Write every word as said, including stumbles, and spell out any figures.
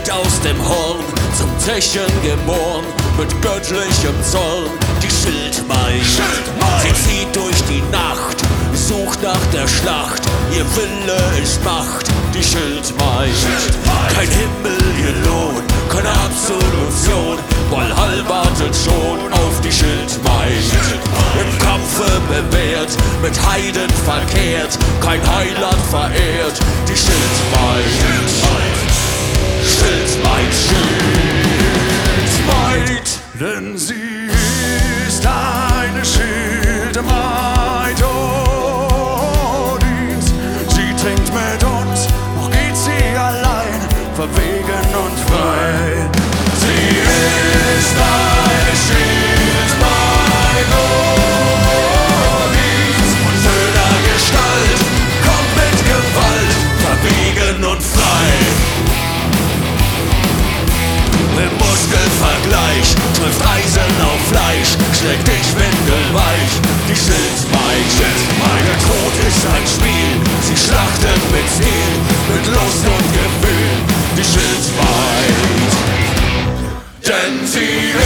aus dem Horn, zum Zechen geboren, mit göttlichem Zorn. Die Schildmaid, Schildmaid, sie zieht durch die Nacht, sucht nach der Schlacht, ihr Wille ist Macht. Die Schildmaid, Schildmaid, kein Himmel ihr Lohn, keine Absolution, Valhall wartet schon auf die Schildmaid. Schildmaid, im Kampfe bewährt, mit Heiden verkehrt, kein Heiland verehrt. Die Schildmaid, Schildmaid, Schildmaid, Schildmaid, denn sie ist eine Schildmaid Odins. Sie trinkt mit uns, doch geht sie allein, verwegen und frei. Sie ist eine Schildmaid Odins, von schöner Gestalt, kommt mit Gewalt, verwegen und frei. Im Muskelvergleich trifft Eisen auf Fleisch, schlägt dich windelweich. Die Schildmaid, Schildmaid, der Tod ist ein Spiel, sie schlachtet mit Stil, mit Lust und Gefühl. Die Schildmaid, denn sie